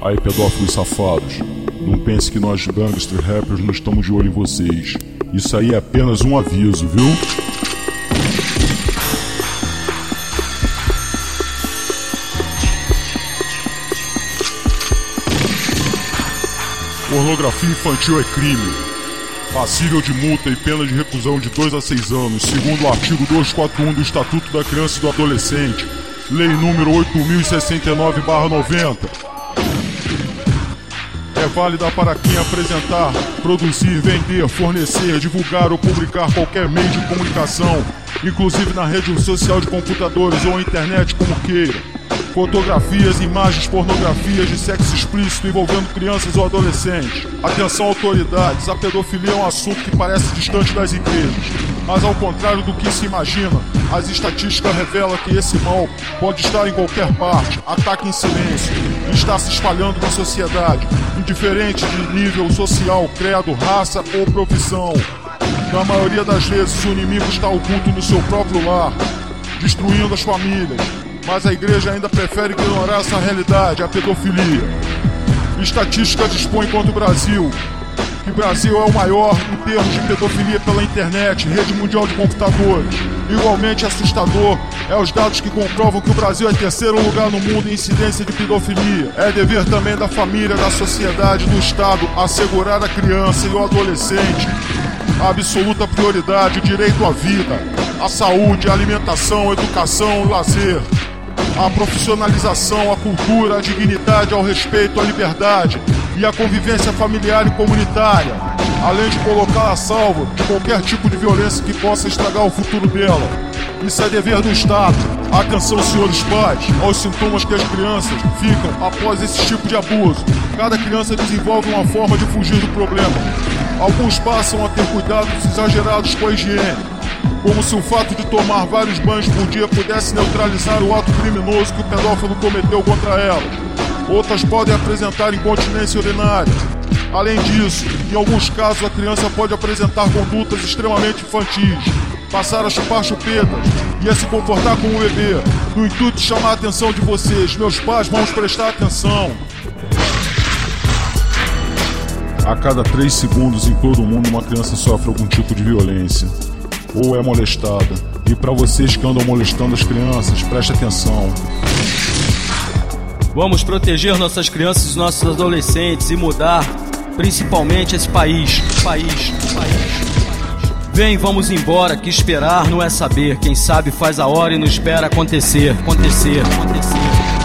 Aí, pedófilos safados, não pense que nós gangster rappers não estamos de olho em vocês. Isso aí é apenas um aviso, viu? Pornografia infantil é crime, passível de multa e pena de reclusão de 2 a 6 anos, segundo o artigo 241 do Estatuto da Criança e do Adolescente, Lei número 8069/90. É válida para quem apresentar, produzir, vender, fornecer, divulgar ou publicar qualquer meio de comunicação, inclusive na rede social de computadores ou internet, como queira, fotografias, imagens, pornografias de sexo explícito envolvendo crianças ou adolescentes. Atenção, autoridades, a pedofilia é um assunto que parece distante das igrejas, mas ao contrário do que se imagina, as estatísticas revelam que esse mal pode estar em qualquer parte, ataca em silêncio e está se espalhando na sociedade, indiferente de nível social, credo, raça ou profissão. Na maioria das vezes, o inimigo está oculto no seu próprio lar, destruindo as famílias. Mas a igreja ainda prefere ignorar essa realidade, a pedofilia. Estatísticas dispõem contra o Brasil, que o Brasil é o maior em termos de pedofilia pela internet, rede mundial de computadores. Igualmente assustador é os dados que comprovam que o Brasil é terceiro lugar no mundo em incidência de pedofilia. É dever também da família, da sociedade, do Estado assegurar a criança e o adolescente a absoluta prioridade, o direito à vida, à saúde, à alimentação, à educação, ao lazer, a profissionalização, a cultura, a dignidade, ao respeito, à liberdade e à convivência familiar e comunitária, além de colocá-la a salvo de qualquer tipo de violência que possa estragar o futuro dela. Isso é dever do Estado. Atenção, senhores pais, aos sintomas que as crianças ficam após esse tipo de abuso. Cada criança desenvolve uma forma de fugir do problema. Alguns passam a ter cuidados exagerados com a higiene, como se o fato de tomar vários banhos por dia pudesse neutralizar o ato criminoso que o pedófilo cometeu contra elas. Outras podem apresentar incontinência urinária. Além disso, em alguns casos a criança pode apresentar condutas extremamente infantis, passar a chupar chupetas e a se comportar como um bebê. No intuito de chamar a atenção de vocês, meus pais, vamos prestar atenção. A cada 3 segundos em todo o mundo uma criança sofre algum tipo de violência ou é molestada. E para vocês que andam molestando as crianças, preste atenção. Vamos proteger nossas crianças e nossos adolescentes e mudar, principalmente, esse país. Vem, vamos embora, que esperar não é saber. Quem sabe faz a hora e não espera acontecer.